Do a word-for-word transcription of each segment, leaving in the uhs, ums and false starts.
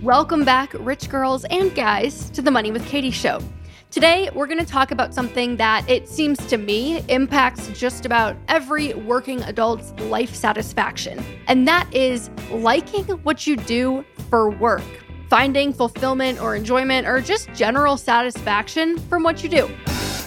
Welcome back, rich girls and guys, to the Money with Katie show. Today, we're going to talk about something that, it seems to me, impacts just about every working adult's life satisfaction. And that is liking what you do for work, finding fulfillment or enjoyment or just general satisfaction from what you do.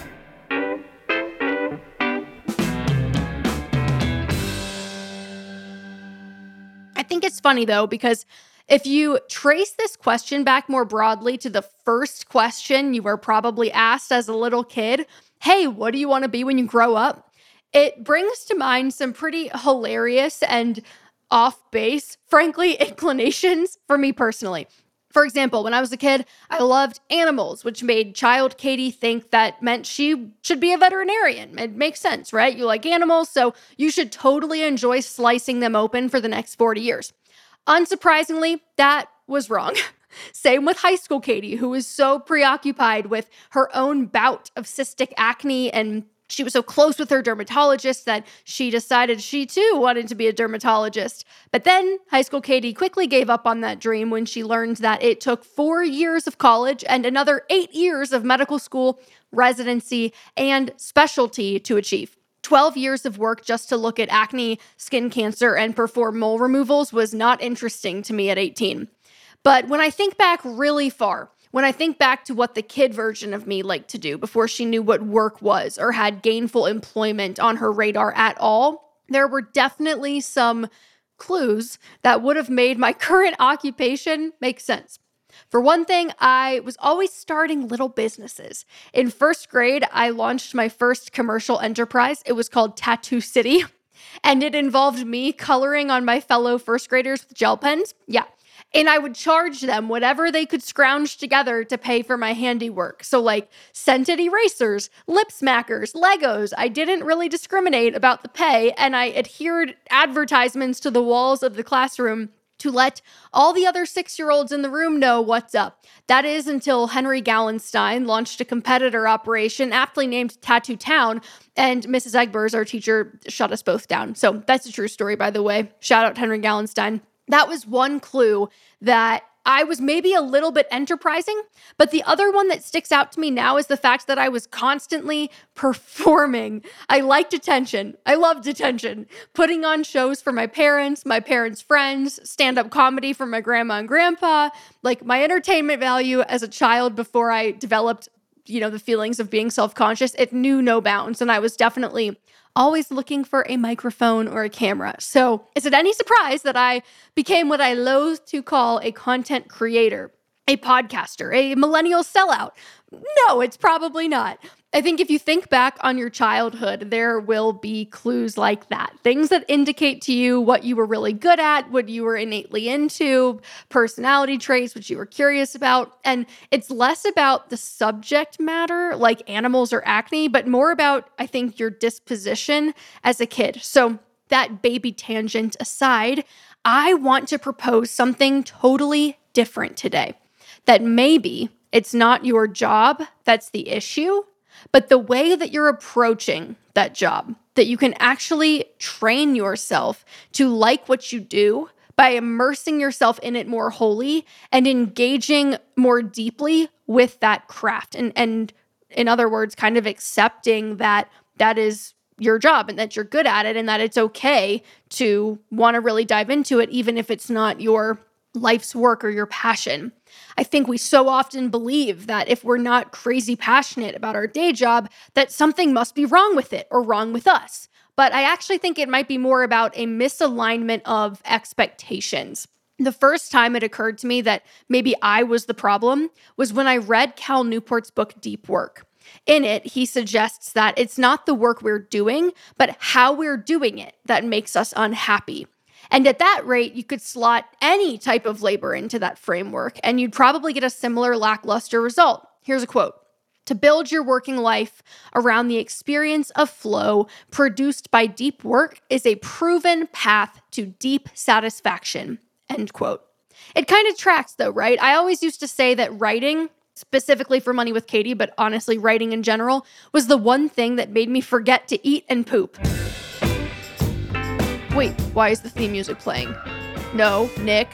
I think it's funny, though, because if you trace this question back more broadly to the first question you were probably asked as a little kid, hey, what do you want to be when you grow up? It brings to mind some pretty hilarious and off-base, frankly, inclinations for me personally. For example, when I was a kid, I loved animals, which made child Katie think that meant she should be a veterinarian. It makes sense, right? You like animals, so you should totally enjoy slicing them open for the next forty years. Unsurprisingly, that was wrong. Same with high school Katie, who was so preoccupied with her own bout of cystic acne, and she was so close with her dermatologist that she decided she too wanted to be a dermatologist. But then high school Katie quickly gave up on that dream when she learned that it took four years of college and another eight years of medical school, residency, and specialty to achieve. twelve years of work just to look at acne, skin cancer, and perform mole removals was not interesting to me at eighteen. But when I think back really far, when I think back to what the kid version of me liked to do before she knew what work was or had gainful employment on her radar at all, there were definitely some clues that would have made my current occupation make sense. For one thing, I was always starting little businesses. In first grade, I launched my first commercial enterprise. It was called Tattoo City, and it involved me coloring on my fellow first graders with gel pens. Yeah. And I would charge them whatever they could scrounge together to pay for my handiwork. So like scented erasers, lip smackers, Legos. I didn't really discriminate about the pay, and I adhered advertisements to the walls of the classroom to let all the other six-year-olds in the room know what's up. That is until Henry Gallenstein launched a competitor operation aptly named Tattoo Town, and Missus Egbers, our teacher, shut us both down. So that's a true story, by the way. Shout out Henry Gallenstein. That was one clue that I was maybe a little bit enterprising, but the other one that sticks out to me now is the fact that I was constantly performing. I liked attention. I loved attention. Putting on shows for my parents, my parents' friends, stand-up comedy for my grandma and grandpa. Like my entertainment value as a child before I developed, you know, the feelings of being self-conscious, it knew no bounds. And I was definitely always looking for a microphone or a camera. So is it any surprise that I became what I loathe to call a content creator, a podcaster, a millennial sellout? No, it's probably not. I think if you think back on your childhood, there will be clues like that. Things that indicate to you what you were really good at, what you were innately into, personality traits, what you were curious about. And it's less about the subject matter, like animals or acne, but more about, I think, your disposition as a kid. So that baby tangent aside, I want to propose something totally different today. That maybe it's not your job that's the issue, but the way that you're approaching that job, that you can actually train yourself to like what you do by immersing yourself in it more wholly and engaging more deeply with that craft. And, and in other words, kind of accepting that that is your job and that you're good at it and that it's okay to want to really dive into it, even if it's not your life's work or your passion. I think we so often believe that if we're not crazy passionate about our day job, that something must be wrong with it or wrong with us. But I actually think it might be more about a misalignment of expectations. The first time it occurred to me that maybe I was the problem was when I read Cal Newport's book, Deep Work. In it, he suggests that it's not the work we're doing, but how we're doing it that makes us unhappy. And at that rate, you could slot any type of labor into that framework, and you'd probably get a similar lackluster result. Here's a quote. To build your working life around the experience of flow produced by deep work is a proven path to deep satisfaction, end quote. It kind of tracks though, right? I always used to say that writing, specifically for Money with Katie, but honestly writing in general, was the one thing that made me forget to eat and poop. Wait, why is the theme music playing? No, Nick,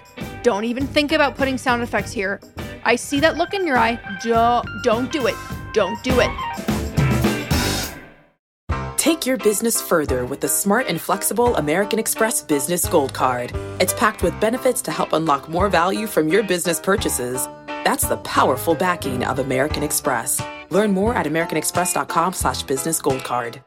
don't even think about putting sound effects here. I see that look in your eye. Don't, don't do it. Don't do it. Take your business further with the smart and flexible American Express Business Gold Card. It's packed with benefits to help unlock more value from your business purchases. That's the powerful backing of American Express. Learn more at americanexpress.com slash business gold card.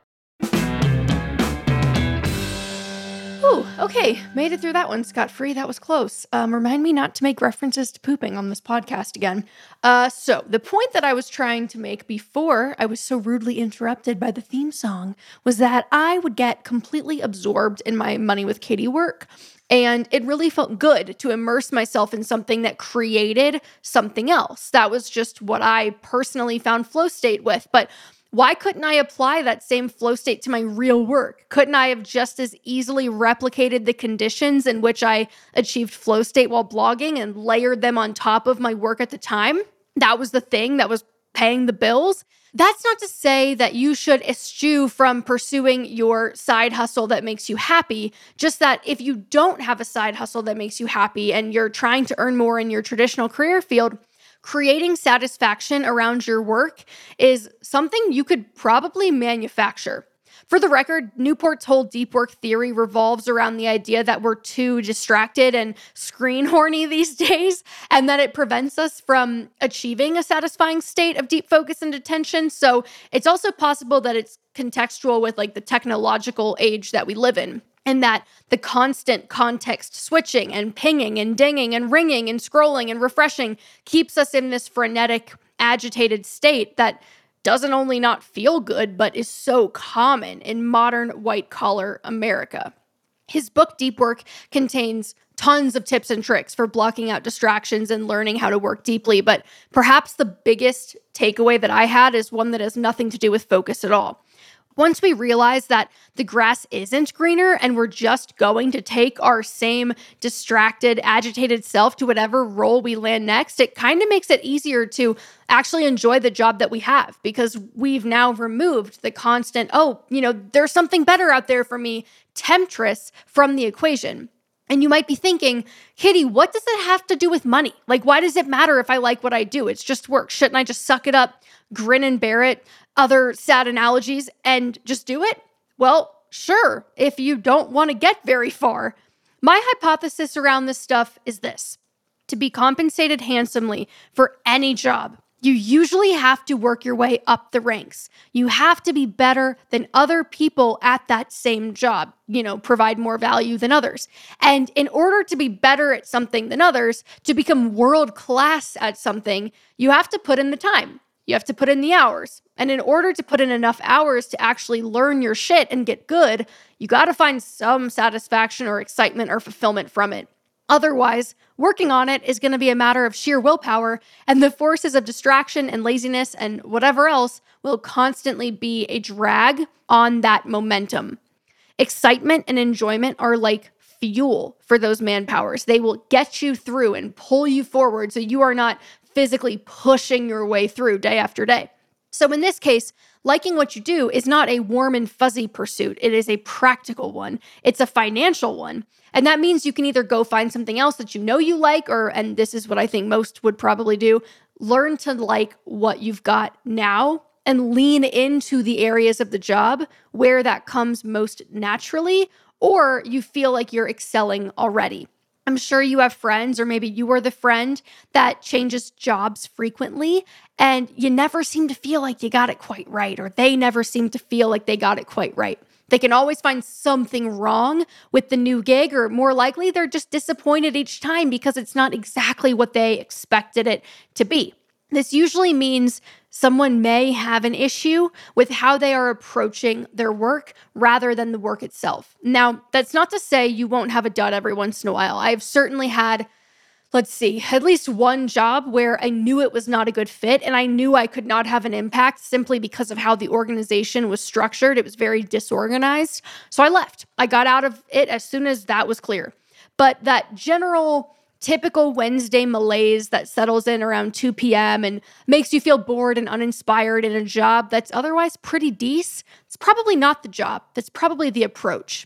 Ooh, okay. Made it through that one scot-free. That was close. Um, remind me not to make references to pooping on this podcast again. Uh, so the point that I was trying to make before I was so rudely interrupted by the theme song was that I would get completely absorbed in my Money with Katie work. And it really felt good to immerse myself in something that created something else. That was just what I personally found flow state with. But why couldn't I apply that same flow state to my real work? Couldn't I have just as easily replicated the conditions in which I achieved flow state while blogging and layered them on top of my work at the time? That was the thing that was paying the bills. That's not to say that you should eschew from pursuing your side hustle that makes you happy, just that if you don't have a side hustle that makes you happy and you're trying to earn more in your traditional career field, creating satisfaction around your work is something you could probably manufacture. For the record, Newport's whole deep work theory revolves around the idea that we're too distracted and screen horny these days, and that it prevents us from achieving a satisfying state of deep focus and attention. So it's also possible that it's contextual with like the technological age that we live in, and that the constant context switching and pinging and dinging and ringing and scrolling and refreshing keeps us in this frenetic, agitated state that doesn't only not feel good, but is so common in modern white-collar America. His book, Deep Work, contains tons of tips and tricks for blocking out distractions and learning how to work deeply, but perhaps the biggest takeaway that I had is one that has nothing to do with focus at all. Once we realize that the grass isn't greener and we're just going to take our same distracted, agitated self to whatever role we land next, it kind of makes it easier to actually enjoy the job that we have because we've now removed the constant, oh, you know, there's something better out there for me, temptress from the equation. And you might be thinking, Katie, what does it have to do with money? Like, why does it matter if I like what I do? It's just work. Shouldn't I just suck it up, grin and bear it, other sad analogies, and just do it? Well, sure, if you don't want to get very far. My hypothesis around this stuff is this. To be compensated handsomely for any job, you usually have to work your way up the ranks. You have to be better than other people at that same job, you know, provide more value than others. And in order to be better at something than others, to become world class at something, you have to put in the time. You have to put in the hours. And in order to put in enough hours to actually learn your shit and get good, you got to find some satisfaction or excitement or fulfillment from it. Otherwise, working on it is going to be a matter of sheer willpower, and the forces of distraction and laziness and whatever else will constantly be a drag on that momentum. Excitement and enjoyment are like fuel for those manpowers. They will get you through and pull you forward so you are not physically pushing your way through day after day. So in this case, liking what you do is not a warm and fuzzy pursuit. It is a practical one. It's a financial one. And that means you can either go find something else that you know you like, or, and this is what I think most would probably do, learn to like what you've got now and lean into the areas of the job where that comes most naturally, or you feel like you're excelling already. I'm sure you have friends, or maybe you are the friend that changes jobs frequently, and you never seem to feel like you got it quite right, or they never seem to feel like they got it quite right. They can always find something wrong with the new gig, or more likely, they're just disappointed each time because it's not exactly what they expected it to be. This usually means someone may have an issue with how they are approaching their work rather than the work itself. Now, that's not to say you won't have a dud every once in a while. I've certainly had, let's see, at least one job where I knew it was not a good fit and I knew I could not have an impact simply because of how the organization was structured. It was very disorganized. So I left. I got out of it as soon as that was clear. But that general typical Wednesday malaise that settles in around two p.m. and makes you feel bored and uninspired in a job that's otherwise pretty decent, it's probably not the job. That's probably the approach.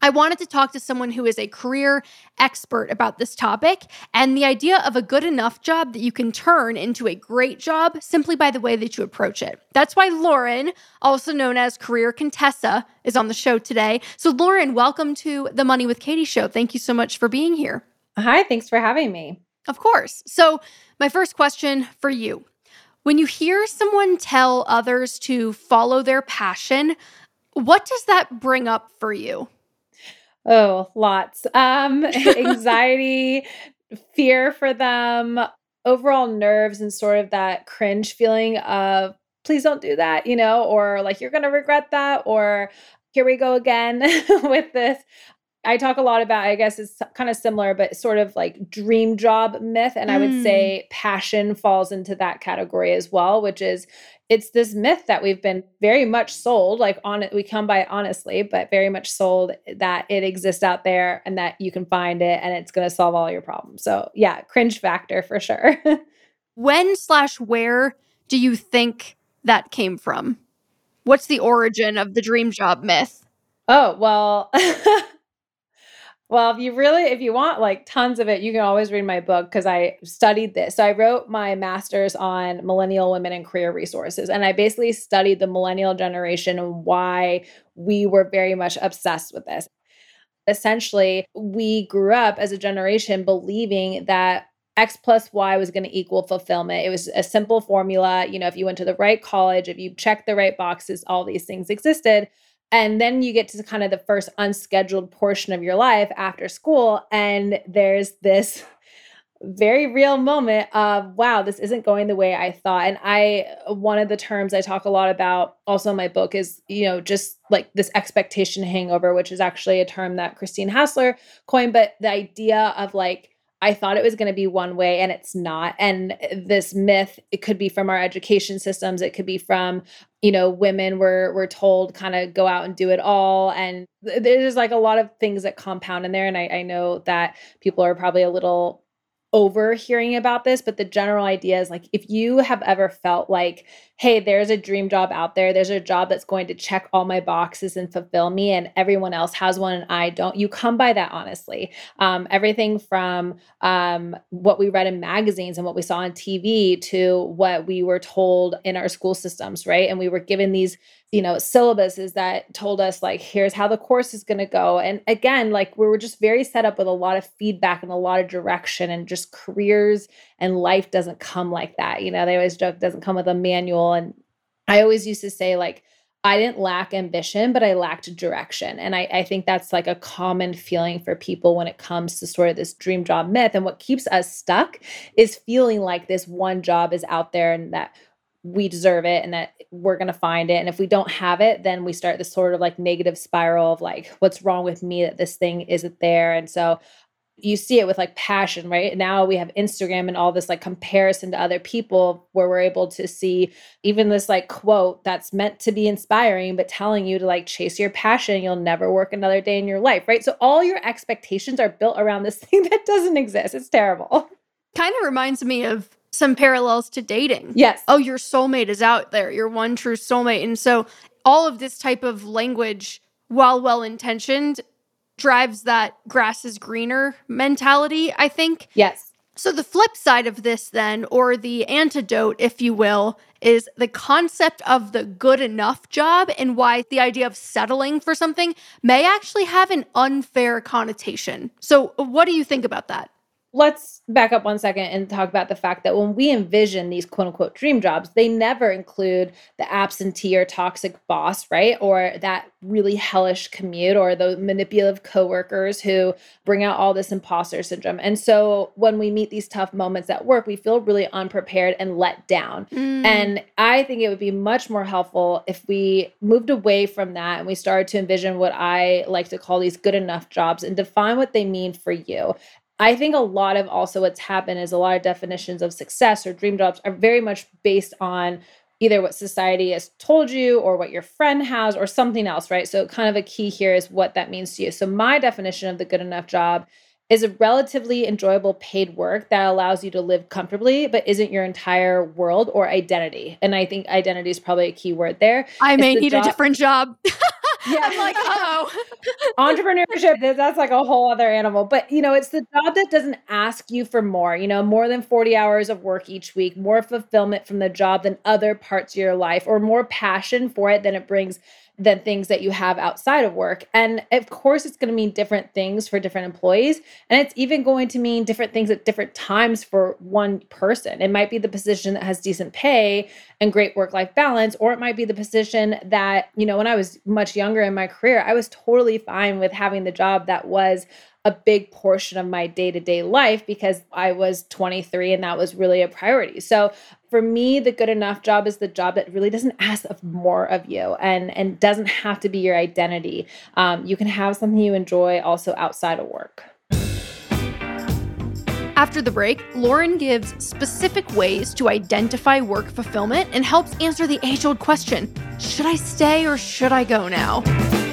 I wanted to talk to someone who is a career expert about this topic and the idea of a good enough job that you can turn into a great job simply by the way that you approach it. That's why Lauren, also known as Career Contessa, is on the show today. So Lauren, welcome to the Money with Katie show. Thank you so much for being here. Hi, thanks for having me. Of course. So my first question for you. When you hear someone tell others to follow their passion, what does that bring up for you? Oh, lots. Um, anxiety, fear for them, overall nerves, and sort of that cringe feeling of, please don't do that, you know, or like, you're going to regret that, or here we go again with this. I talk a lot about, I guess it's kind of similar, but sort of like dream job myth. And I would Mm. say passion falls into that category as well, which is it's this myth that we've been very much sold, like on it, we come by it honestly, but very much sold that it exists out there and that you can find it and it's going to solve all your problems. So yeah, cringe factor for sure. When slash where do you think that came from? What's the origin of the dream job myth? Oh, well, well, if you really, if you want like tons of it, you can always read my book because I studied this. So I wrote my master's on millennial women and career resources. And I basically studied the millennial generation and why we were very much obsessed with this. Essentially, we grew up as a generation believing that X plus Y was going to equal fulfillment. It was a simple formula. You know, if you went to the right college, if you checked the right boxes, all these things existed. And then you get to kind of the first unscheduled portion of your life after school. And there's this very real moment of, wow, this isn't going the way I thought. And I, one of the terms I talk a lot about also in my book is, you know, just like this expectation hangover, which is actually a term that Christine Hassler coined, but the idea of like, I thought it was going to be one way and it's not. And this myth, it could be from our education systems. It could be from, you know, women were, were told kind of go out and do it all. And th- there's like a lot of things that compound in there. And I, I know that people are probably a little over hearing about this, but the general idea is like, if you have ever felt like, hey, there's a dream job out there, there's a job that's going to check all my boxes and fulfill me, and everyone else has one and I don't, you come by that honestly. Um, everything from um, what we read in magazines and what we saw on T V to what we were told in our school systems, right? And we were given these, you know, syllabuses that told us like, here's how the course is going to go. And again, like we were just very set up with a lot of feedback and a lot of direction, and just careers and life doesn't come like that. You know, they always joke, doesn't come with a manual. And I always used to say like, I didn't lack ambition, but I lacked direction. And I, I think that's like a common feeling for people when it comes to sort of this dream job myth. And what keeps us stuck is feeling like this one job is out there and that we deserve it and that we're going to find it. And if we don't have it, then we start this sort of like negative spiral of like, what's wrong with me that this thing isn't there? And so you see it with like passion, right? Now we have Instagram and all this like comparison to other people where we're able to see even this like quote that's meant to be inspiring, but telling you to like chase your passion. You'll never work another day in your life, right? So all your expectations are built around this thing that doesn't exist. It's terrible. Kind of reminds me of some parallels to dating. Yes. Oh, your soulmate is out there, your one true soulmate. And so all of this type of language, while well-intentioned, drives that grass is greener mentality, I think. Yes. So the flip side of this then, or the antidote, if you will, is the concept of the good enough job and why the idea of settling for something may actually have an unfair connotation. So what do you think about that? Let's back up one second and talk about the fact that when we envision these quote unquote dream jobs, they never include the absentee or toxic boss, right? Or that really hellish commute or the manipulative coworkers who bring out all this imposter syndrome. And so when we meet these tough moments at work, we feel really unprepared and let down. Mm. And I think it would be much more helpful if we moved away from that and we started to envision what I like to call these good enough jobs and define what they mean for you. I think a lot of also what's happened is a lot of definitions of success or dream jobs are very much based on either what society has told you or what your friend has or something else, right? So kind of a key here is what that means to you. So my definition of the good enough job is a relatively enjoyable paid work that allows you to live comfortably, but isn't your entire world or identity. And I think identity is probably a key word there. I may the need job- a different job. Yeah. I'm like, oh. Entrepreneurship, th- that's like a whole other animal. But, you know, it's the job that doesn't ask you for more, you know, more than forty hours of work each week, more fulfillment from the job than other parts of your life, or more passion for it than it brings than things that you have outside of work. And of course, it's going to mean different things for different employees. And it's even going to mean different things at different times for one person. It might be the position that has decent pay and great work-life balance, or it might be the position that, you know, when I was much younger in my career, I was totally fine with having the job that was a big portion of my day-to-day life because I was twenty-three and that was really a priority. So for me, the good enough job is the job that really doesn't ask of more of you and, and doesn't have to be your identity. Um, you can have something you enjoy also outside of work. After the break, Lauren gives specific ways to identify work fulfillment and helps answer the age-old question, should I stay or should I go now?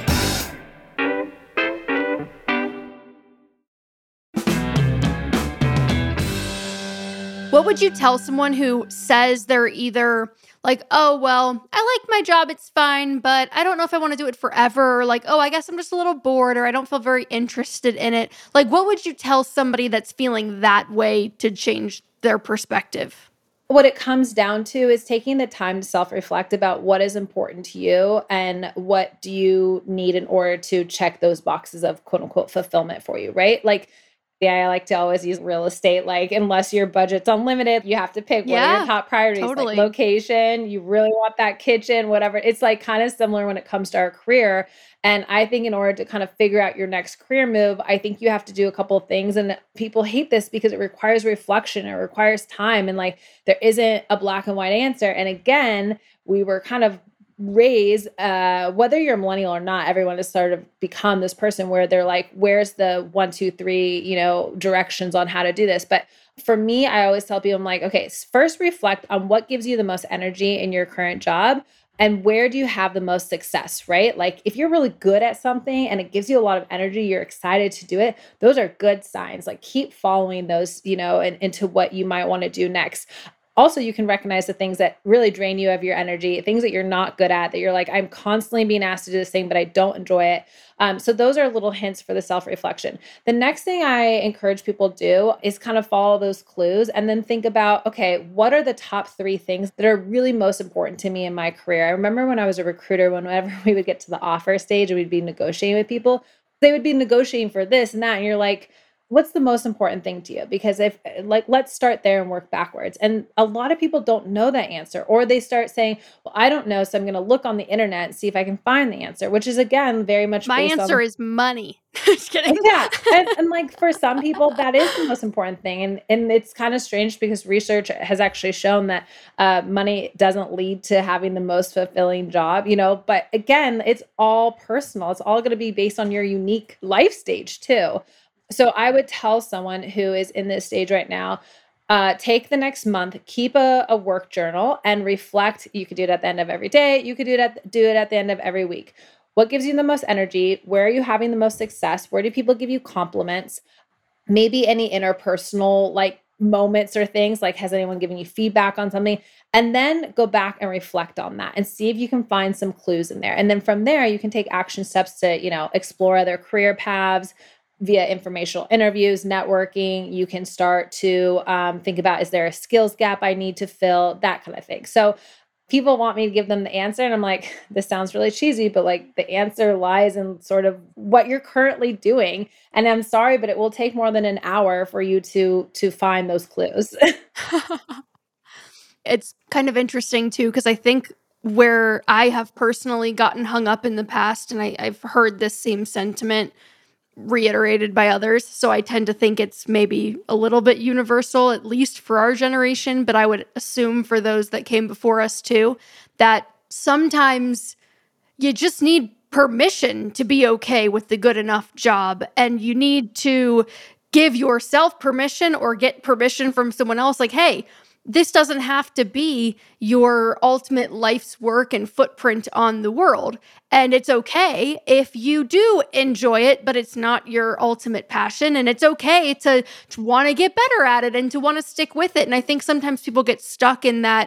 What would you tell someone who says they're either like, oh, well, I like my job, it's fine, but I don't know if I want to do it forever, or like, oh, I guess I'm just a little bored, or I don't feel very interested in it. Like, what would you tell somebody that's feeling that way to change their perspective? What it comes down to is taking the time to self-reflect about what is important to you and what do you need in order to check those boxes of quote unquote fulfillment for you, right? Like, yeah, I like to always use real estate. Like, unless your budget's unlimited, you have to pick what are Yeah, your top priorities. totally. Like location, you really want that kitchen, whatever. It's like kind of similar when it comes to our career. And I think in order to kind of figure out your next career move, I think you have to do a couple of things. And people hate this because it requires reflection, it requires time. And like, there isn't a black and white answer. And again, we were kind of raise uh whether you're a millennial or not, everyone has sort of become this person where they're like, where's the one two three you know directions on how to do this. But for me, I always tell people, I'm like, okay, first reflect on what gives you the most energy in your current job and where do you have the most success, right? Like if you're really good at something and it gives you a lot of energy, you're excited to do it, those are good signs. Like keep following those, you know and into what you might want to do next. Also, you can recognize the things that really drain you of your energy, things that you're not good at, that you're like, I'm constantly being asked to do this thing, but I don't enjoy it. Um, so those are little hints for the self-reflection. The next thing I encourage people to do is kind of follow those clues and then think about, okay, what are the top three things that are really most important to me in my career? I remember when I was a recruiter, whenever we would get to the offer stage and we'd be negotiating with people, they would be negotiating for this and that. And you're like, what's the most important thing to you? Because if like, let's start there and work backwards. And a lot of people don't know that answer, or they start saying, well, I don't know. So I'm going to look on the internet and see if I can find the answer, which is again, very much My based answer on- is money. Just kidding. Yeah. And, and like for some people, that is the most important thing. And, and it's kind of strange because research has actually shown that uh, money doesn't lead to having the most fulfilling job, you know, but again, it's all personal. It's all going to be based on your unique life stage too. So I would tell someone who is in this stage right now, uh, take the next month, keep a, a work journal and reflect. You could do it at the end of every day. You could do it at, do it at the end of every week. What gives you the most energy? Where are you having the most success? Where do people give you compliments? Maybe any interpersonal like moments or things, like has anyone given you feedback on something? And then go back and reflect on that and see if you can find some clues in there. And then from there, you can take action steps to, you know, explore other career paths, via informational interviews, networking. You can start to um, think about, is there a skills gap I need to fill? That kind of thing. So people want me to give them the answer. And I'm like, this sounds really cheesy, but like the answer lies in sort of what you're currently doing. And I'm sorry, but it will take more than an hour for you to, to find those clues. It's kind of interesting too, because I think where I have personally gotten hung up in the past, and I, I've heard this same sentiment reiterated by others. So I tend to think it's maybe a little bit universal, at least for our generation, but I would assume for those that came before us too, that sometimes you just need permission to be okay with the good enough job. And you need to give yourself permission or get permission from someone else. Like, hey, this doesn't have to be your ultimate life's work and footprint on the world. And it's okay if you do enjoy it, but it's not your ultimate passion. And it's okay to, to want to get better at it and to want to stick with it. And I think sometimes people get stuck in that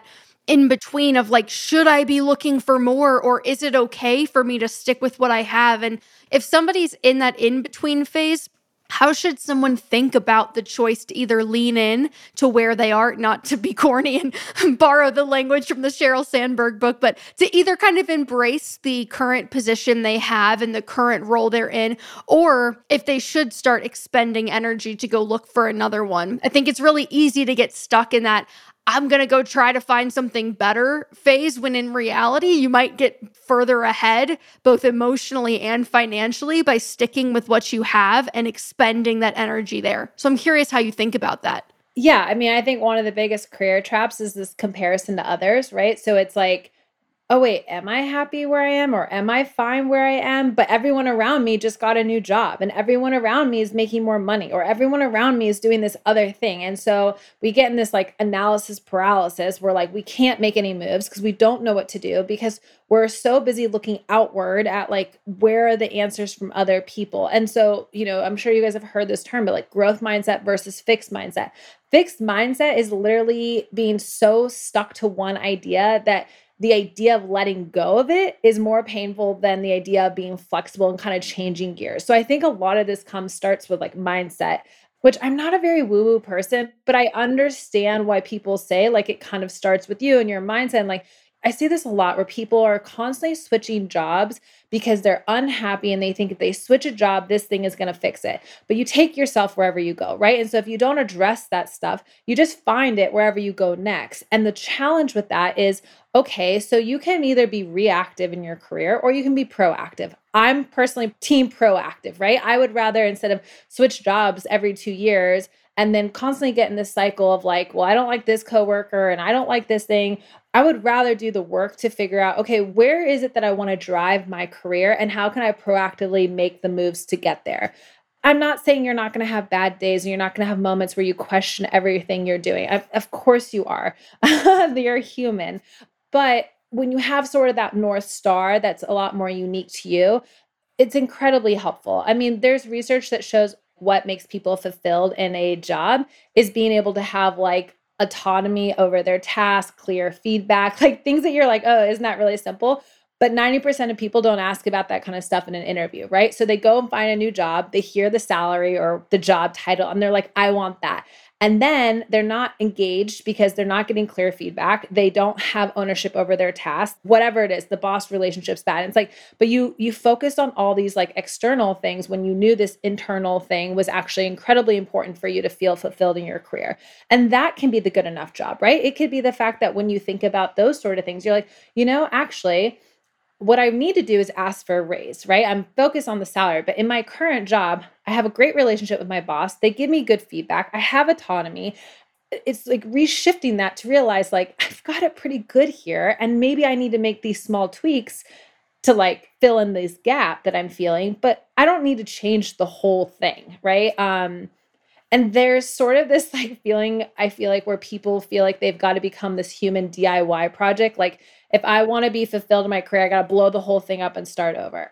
in between of like, should I be looking for more, or is it okay for me to stick with what I have? And if somebody's in that in between phase, how should someone think about the choice to either lean in to where they are, not to be corny and borrow the language from the Sheryl Sandberg book, but to either kind of embrace the current position they have and the current role they're in, or if they should start expending energy to go look for another one. I think it's really easy to get stuck in that I'm going to go try to find something better phase, when in reality, you might get further ahead, both emotionally and financially, by sticking with what you have and expending that energy there. So I'm curious how you think about that. Yeah. I mean, I think one of the biggest career traps is this comparison to others, right? So it's like, oh, wait, am I happy where I am, or am I fine where I am? But everyone around me just got a new job, and everyone around me is making more money, or everyone around me is doing this other thing. And so we get in this like analysis paralysis where like we can't make any moves because we don't know what to do, because we're so busy looking outward at like, where are the answers from other people? And so, you know, I'm sure you guys have heard this term, but like growth mindset versus fixed mindset. Fixed mindset is literally being so stuck to one idea that the idea of letting go of it is more painful than the idea of being flexible and kind of changing gears. So I think a lot of this comes starts with like mindset, which I'm not a very woo-woo person, but I understand why people say like it kind of starts with you and your mindset. And like I see this a lot where people are constantly switching jobs because they're unhappy and they think if they switch a job, this thing is going to fix it. But you take yourself wherever you go, right? And so if you don't address that stuff, you just find it wherever you go next. And the challenge with that is, okay, so you can either be reactive in your career or you can be proactive. I'm personally team proactive, right? I would rather, instead of switch jobs every two years and then constantly get in this cycle of like, well, I don't like this coworker and I don't like this thing. I would rather do the work to figure out, okay, where is it that I want to drive my career and how can I proactively make the moves to get there? I'm not saying you're not going to have bad days and you're not going to have moments where you question everything you're doing. Of, of course you are. You're human. But when you have sort of that North Star that's a lot more unique to you, it's incredibly helpful. I mean, there's research that shows what makes people fulfilled in a job is being able to have like autonomy over their task, clear feedback, like things that you're like, oh, isn't that really simple? But ninety percent of people don't ask about that kind of stuff in an interview, right? So they go and find a new job, they hear the salary or the job title, and they're like, I want that. And then they're not engaged because they're not getting clear feedback. They don't have ownership over their task, whatever it is, the boss relationship's bad. And it's like, but you you focused on all these like external things when you knew this internal thing was actually incredibly important for you to feel fulfilled in your career. And that can be the good enough job, right? It could be the fact that when you think about those sort of things, you're like, you know, actually, what I need to do is ask for a raise, right? I'm focused on the salary, but in my current job, I have a great relationship with my boss. They give me good feedback. I have autonomy. It's like reshifting that to realize like, I've got it pretty good here. And maybe I need to make these small tweaks to like fill in this gap that I'm feeling, but I don't need to change the whole thing, right? Um, And there's sort of this like feeling, I feel like, where people feel like they've got to become this human D I Y project. Like, if I want to be fulfilled in my career, I got to blow the whole thing up and start over.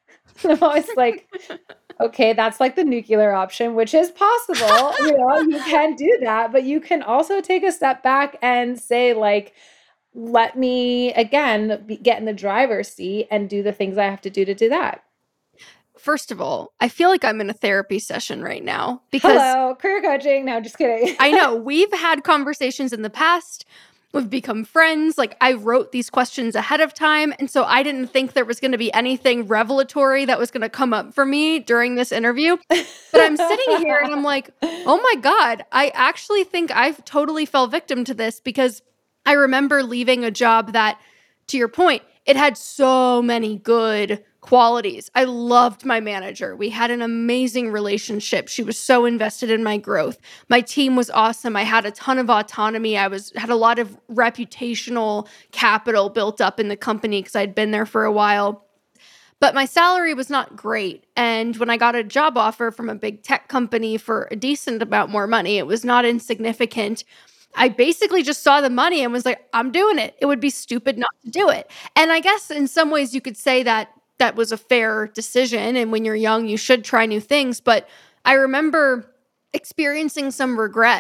I'm always like, okay, that's like the nuclear option, which is possible. You know, you can do that, but you can also take a step back and say like, let me, again, be, get in the driver's seat and do the things I have to do to do that. First of all, I feel like I'm in a therapy session right now because Hello, career coaching. No, just kidding. I know we've had conversations in the past. We've become friends. Like I wrote these questions ahead of time. And so I didn't think there was going to be anything revelatory that was going to come up for me during this interview. But I'm sitting here and I'm like, oh my God, I actually think I've totally fell victim to this because I remember leaving a job that, to your point, it had so many good qualities. I loved my manager. We had an amazing relationship. She was so invested in my growth. My team was awesome. I had a ton of autonomy. I was had a lot of reputational capital built up in the company because I'd been there for a while. But my salary was not great. And when I got a job offer from a big tech company for a decent amount more money, it was not insignificant. I basically just saw the money and was like, I'm doing it. It would be stupid not to do it. And I guess in some ways you could say that that was a fair decision. And when you're young, you should try new things. But I remember experiencing some regret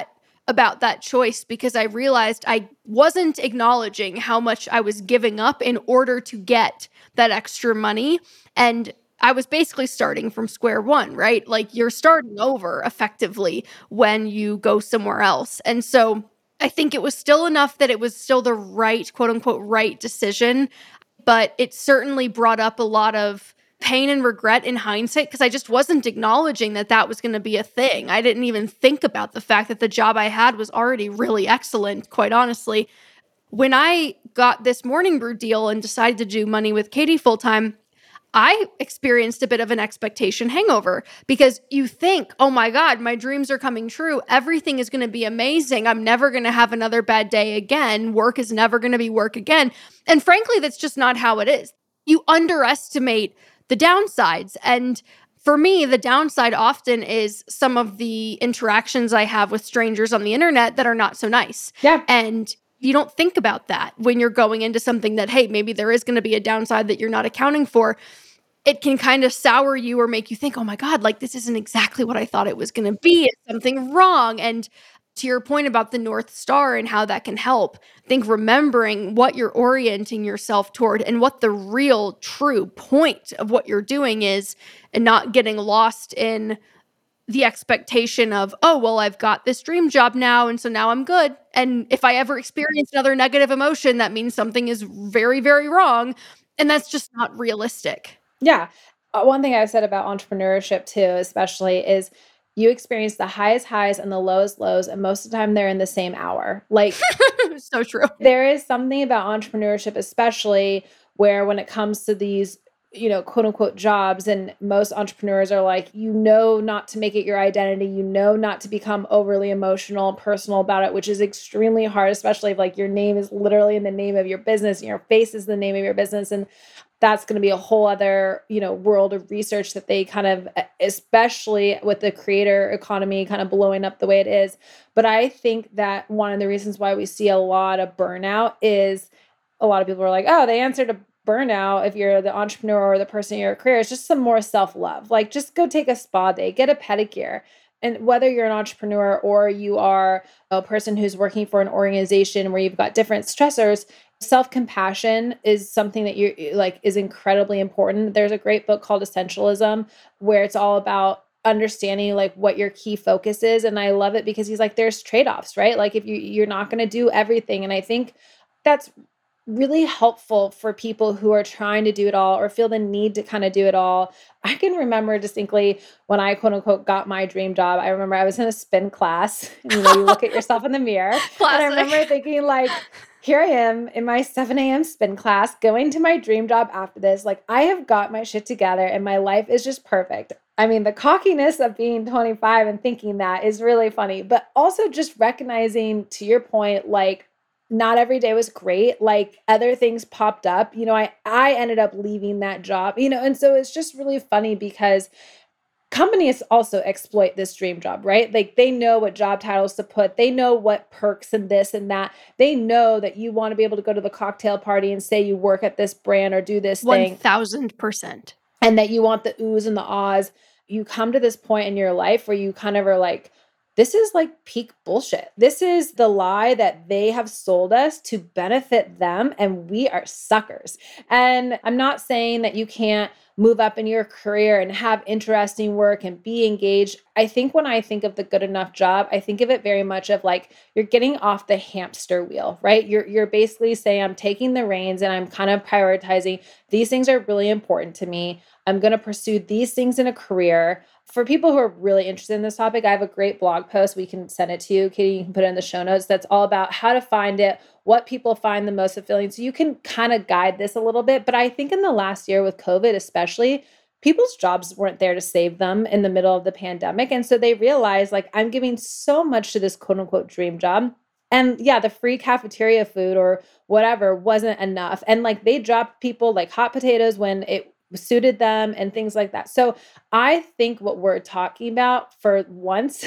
about that choice because I realized I wasn't acknowledging how much I was giving up in order to get that extra money. And I was basically starting from square one, right? Like you're starting over effectively when you go somewhere else. And so I think it was still enough that it was still the right, quote unquote, right decision. But it certainly brought up a lot of pain and regret in hindsight because I just wasn't acknowledging that that was going to be a thing. I didn't even think about the fact that the job I had was already really excellent, quite honestly. When I got this Morning Brew deal and decided to do Money with Katie full time, I experienced a bit of an expectation hangover because you think, oh my God, my dreams are coming true. Everything is going to be amazing. I'm never going to have another bad day again. Work is never going to be work again. And frankly, that's just not how it is. You underestimate the downsides. And for me, the downside often is some of the interactions I have with strangers on the internet that are not so nice. Yeah. And you don't think about that when you're going into something that, hey, maybe there is going to be a downside that you're not accounting for. It can kind of sour you or make you think, oh my God, like this isn't exactly what I thought it was going to be. It's something wrong. And to your point about the North Star and how that can help, I think remembering what you're orienting yourself toward and what the real true point of what you're doing is and not getting lost in the expectation of, oh, well, I've got this dream job now, and so now I'm good. And if I ever experience another negative emotion, that means something is very, very wrong. And that's just not realistic. Yeah. Uh, one thing I've said about entrepreneurship too, especially, is you experience the highest highs and the lowest lows, and most of the time they're in the same hour. Like, so true. There is something about entrepreneurship, especially where when it comes to these, you know, quote unquote jobs, and most entrepreneurs are like, you know, not to make it your identity, you know, not to become overly emotional and personal about it, which is extremely hard, especially if like your name is literally in the name of your business and your face is the name of your business. And that's going to be a whole other, you know, world of research that they kind of, especially with the creator economy kind of blowing up the way it is. But I think that one of the reasons why we see a lot of burnout is a lot of people are like, oh, the answer to burnout, if you're the entrepreneur or the person in your career, is just some more self-love. Like just go take a spa day, get a pedicure. And whether you're an entrepreneur or you are a person who's working for an organization where you've got different stressors, self-compassion is something that you like is incredibly important. There's a great book called Essentialism where it's all about understanding like what your key focus is. And I love it because he's like, there's trade-offs, right? Like if you, you're not going to do everything. And I think that's really helpful for people who are trying to do it all or feel the need to kind of do it all. I can remember distinctly when I quote unquote got my dream job. I remember I was in a spin class and you know, you look at yourself in the mirror. And I remember thinking like, here I am in my seven a.m. spin class going to my dream job after this. Like I have got my shit together and my life is just perfect. I mean, the cockiness of being twenty-five and thinking that is really funny, but also just recognizing, to your point, like not every day was great. Like other things popped up, you know, I, I ended up leaving that job, you know, and so it's just really funny because companies also exploit this dream job, right? Like they know what job titles to put. They know what perks and this and that. They know that you want to be able to go to the cocktail party and say you work at this brand or do this thing. one thousand percent. And that you want the oohs and the ahs. You come to this point in your life where you kind of are like, this is like peak bullshit. This is the lie that they have sold us to benefit them, and we are suckers. And I'm not saying that you can't move up in your career and have interesting work and be engaged. I think when I think of the good enough job, I think of it very much of like you're getting off the hamster wheel, right? You're you're basically saying I'm taking the reins and I'm kind of prioritizing these things are really important to me. I'm going to pursue these things in a career. For people who are really interested in this topic, I have a great blog post. We can send it to you. Katie, you can put it in the show notes. That's all about how to find it, what people find the most fulfilling. So you can kind of guide this a little bit. But I think in the last year with COVID especially, people's jobs weren't there to save them in the middle of the pandemic. And so they realized like, I'm giving so much to this quote unquote dream job. And yeah, the free cafeteria food or whatever wasn't enough. And like they dropped people like hot potatoes when it suited them and things like that. So I think what we're talking about for once,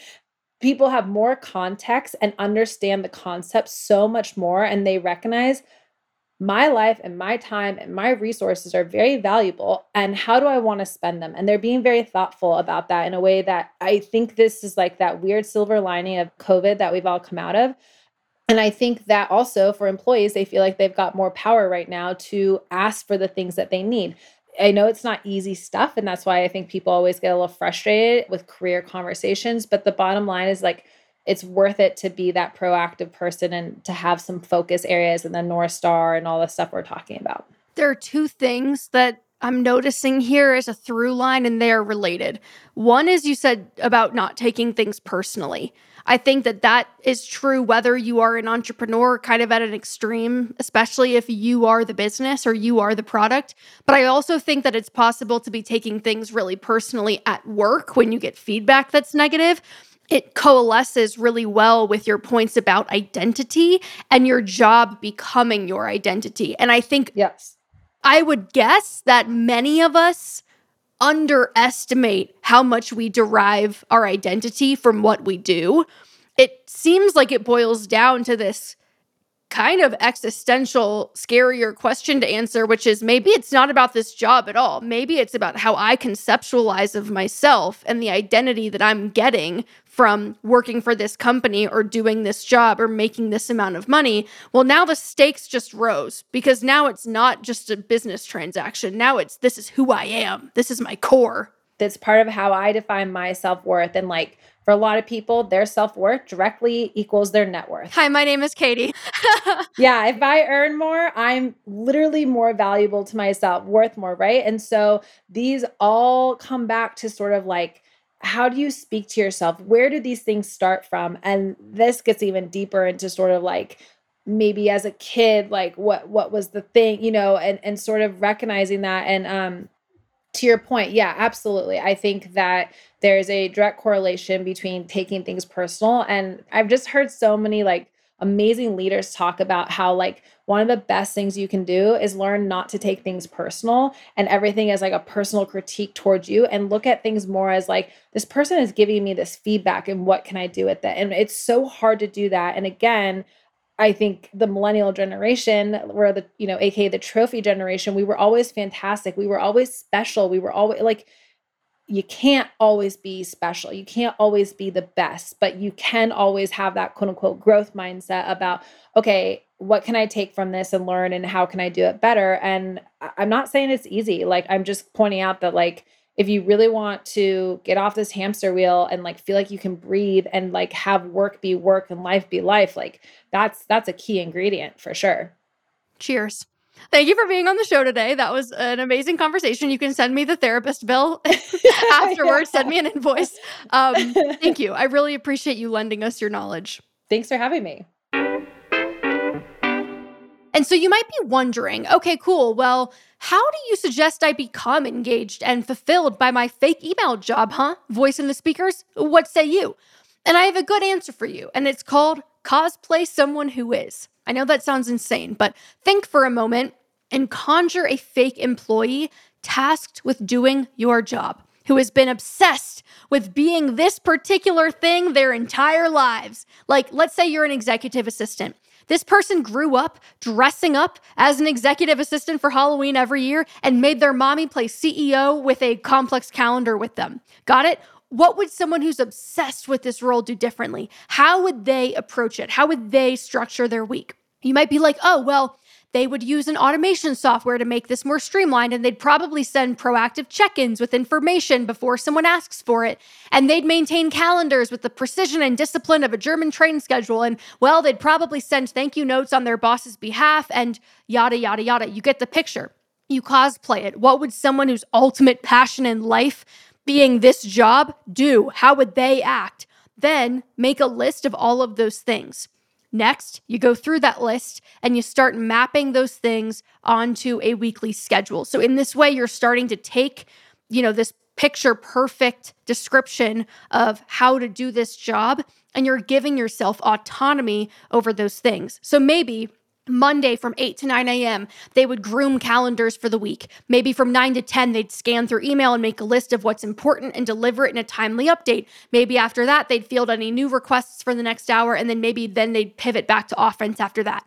people have more context and understand the concept so much more. And they recognize my life and my time and my resources are very valuable, and how do I want to spend them? And they're being very thoughtful about that in a way that I think this is like that weird silver lining of COVID that we've all come out of. And I think that also for employees, they feel like they've got more power right now to ask for the things that they need. I know it's not easy stuff, and that's why I think people always get a little frustrated with career conversations. But the bottom line is like, it's worth it to be that proactive person and to have some focus areas and the North Star and all the stuff we're talking about. There are two things that I'm noticing here as a through line, and they are related. One is you said about not taking things personally. I think that that is true whether you are an entrepreneur kind of at an extreme, especially if you are the business or you are the product. But I also think that it's possible to be taking things really personally at work when you get feedback that's negative. It coalesces really well with your points about identity and your job becoming your identity. And I think Yes. I would guess that many of us underestimate how much we derive our identity from what we do. It seems like it boils down to this kind of existential, scarier question to answer, which is maybe it's not about this job at all. Maybe it's about how I conceptualize of myself and the identity that I'm getting from working for this company or doing this job or making this amount of money. Well, now the stakes just rose because now it's not just a business transaction. Now it's, this is who I am. This is my core. That's part of how I define my self-worth. And like for a lot of people, their self-worth directly equals their net worth. Hi, my name is Katie. Yeah, if I earn more, I'm literally more valuable to myself, worth more, right? And so these all come back to sort of like, how do you speak to yourself? Where do these things start from? And this gets even deeper into sort of like, maybe as a kid, like what what was the thing, you know, and and sort of recognizing that. And um to your point, yeah, absolutely. I think that there's a direct correlation between taking things personal. And I've just heard so many like amazing leaders talk about how like one of the best things you can do is learn not to take things personal and everything as like a personal critique towards you, and look at things more as like, this person is giving me this feedback and what can I do with it? And it's so hard to do that. And again, I think the millennial generation, where the, you know, A K A the trophy generation, we were always fantastic. We were always special. We were always like, you can't always be special. You can't always be the best, but you can always have that quote unquote growth mindset about, okay, what can I take from this and learn and how can I do it better? And I'm not saying it's easy. Like, I'm just pointing out that like, if you really want to get off this hamster wheel and like feel like you can breathe and like have work be work and life be life, like that's that's a key ingredient for sure. Cheers. Thank you for being on the show today. That was an amazing conversation. You can send me the therapist bill afterwards. Send me an invoice. Um, thank you. I really appreciate you lending us your knowledge. Thanks for having me. And so you might be wondering, okay, cool. Well, how do you suggest I become engaged and fulfilled by my fake email job, huh? Voice in the speakers? What say you? And I have a good answer for you, and it's called cosplay someone who is. I know that sounds insane, but think for a moment and conjure a fake employee tasked with doing your job, who has been obsessed with being this particular thing their entire lives. Like, let's say you're an executive assistant. This person grew up dressing up as an executive assistant for Halloween every year and made their mommy play C E O with a complex calendar with them. Got it? What would someone who's obsessed with this role do differently? How would they approach it? How would they structure their week? You might be like, oh, well, they would use an automation software to make this more streamlined, and they'd probably send proactive check-ins with information before someone asks for it. And they'd maintain calendars with the precision and discipline of a German train schedule. And, well, they'd probably send thank you notes on their boss's behalf and yada, yada, yada. You get the picture. You cosplay it. What would someone whose ultimate passion in life being this job do? How would they act? Then make a list of all of those things. Next, you go through that list and you start mapping those things onto a weekly schedule. So in this way, you're starting to take, you know, this picture perfect description of how to do this job, and you're giving yourself autonomy over those things. So maybe Monday from eight to nine a.m., they would groom calendars for the week. Maybe from nine to ten, they'd scan through email and make a list of what's important and deliver it in a timely update. Maybe after that, they'd field any new requests for the next hour, and then maybe then they'd pivot back to offense after that.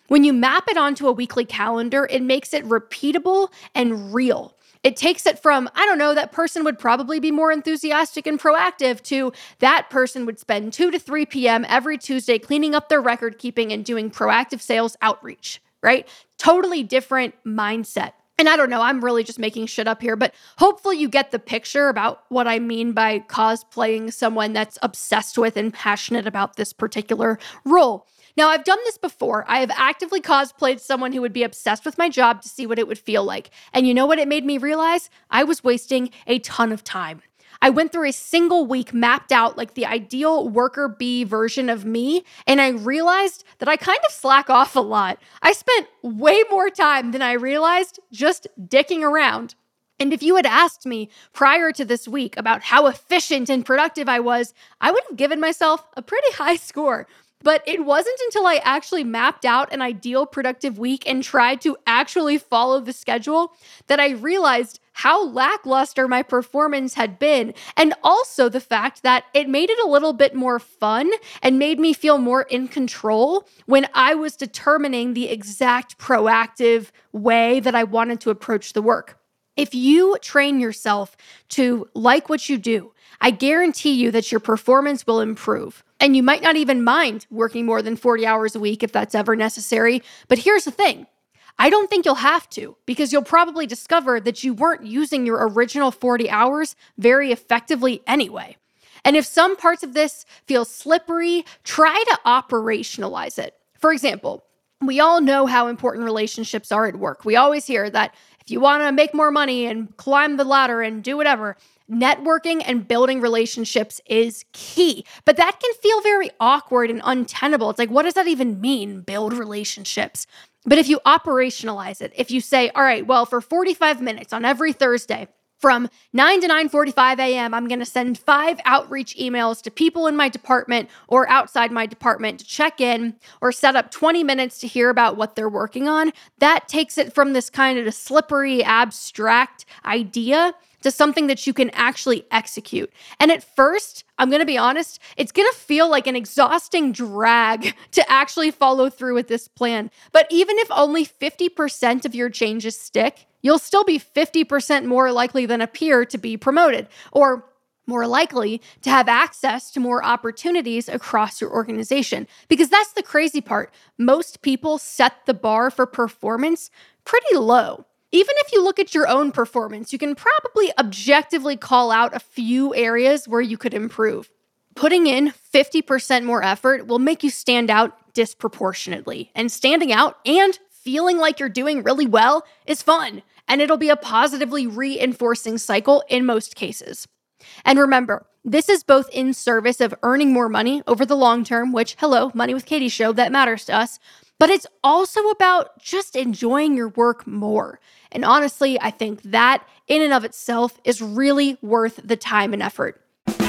When you map it onto a weekly calendar, it makes it repeatable and real. It takes it from, I don't know, that person would probably be more enthusiastic and proactive to that person would spend two to three p.m. every Tuesday cleaning up their record keeping and doing proactive sales outreach, right? Totally different mindset. And I don't know, I'm really just making shit up here, but hopefully you get the picture about what I mean by cosplaying someone that's obsessed with and passionate about this particular role. Now, I've done this before. I have actively cosplayed someone who would be obsessed with my job to see what it would feel like. And you know what it made me realize? I was wasting a ton of time. I went through a single week, mapped out like the ideal worker bee version of me, and I realized that I kind of slack off a lot. I spent way more time than I realized just dicking around. And if you had asked me prior to this week about how efficient and productive I was, I would have given myself a pretty high score. But it wasn't until I actually mapped out an ideal productive week and tried to actually follow the schedule that I realized how lackluster my performance had been, and also the fact that it made it a little bit more fun and made me feel more in control when I was determining the exact proactive way that I wanted to approach the work. If you train yourself to like what you do, I guarantee you that your performance will improve. And you might not even mind working more than forty hours a week if that's ever necessary. But here's the thing. I don't think you'll have to, because you'll probably discover that you weren't using your original forty hours very effectively anyway. And if some parts of this feel slippery, try to operationalize it. For example, we all know how important relationships are at work. We always hear that if you want to make more money and climb the ladder and do whatever, networking and building relationships is key. But that can feel very awkward and untenable. It's like, what does that even mean, build relationships? But if you operationalize it, if you say, all right, well, for forty-five minutes on every Thursday, from nine to nine forty-five a.m., I'm going to send five outreach emails to people in my department or outside my department to check in or set up twenty minutes to hear about what they're working on. That takes it from this kind of a slippery, abstract idea to something that you can actually execute. And at first, I'm going to be honest, it's going to feel like an exhausting drag to actually follow through with this plan. But even if only fifty percent of your changes stick, you'll still be fifty percent more likely than a peer to be promoted, or more likely to have access to more opportunities across your organization. Because that's the crazy part. Most people set the bar for performance pretty low. Even if you look at your own performance, you can probably objectively call out a few areas where you could improve. Putting in fifty percent more effort will make you stand out disproportionately. And standing out and feeling like you're doing really well is fun. And it'll be a positively reinforcing cycle in most cases. And remember, this is both in service of earning more money over the long term, which, hello, Money with Katie show, that matters to us. But it's also about just enjoying your work more. And honestly, I think that in and of itself is really worth the time and effort.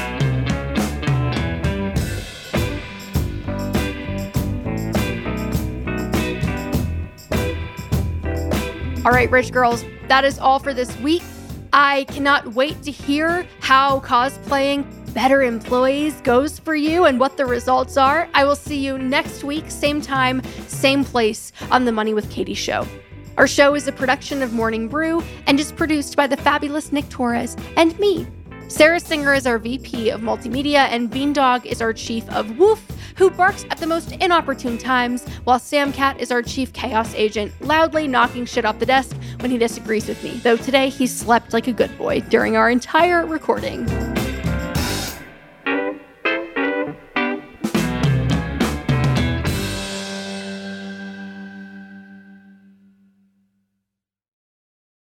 All right, Rich Girls, that is all for this week. I cannot wait to hear how cosplaying Better Employees goes for you and what the results are. I will see you next week, same time, same place on the Money with Katie show. Our show is a production of Morning Brew and is produced by the fabulous Nick Torres and me. Sarah Singer is our V P of Multimedia, and Beandog is our chief of Woof, who barks at the most inopportune times, while Sam Cat is our chief chaos agent, loudly knocking shit off the desk when he disagrees with me, though today he slept like a good boy during our entire recording.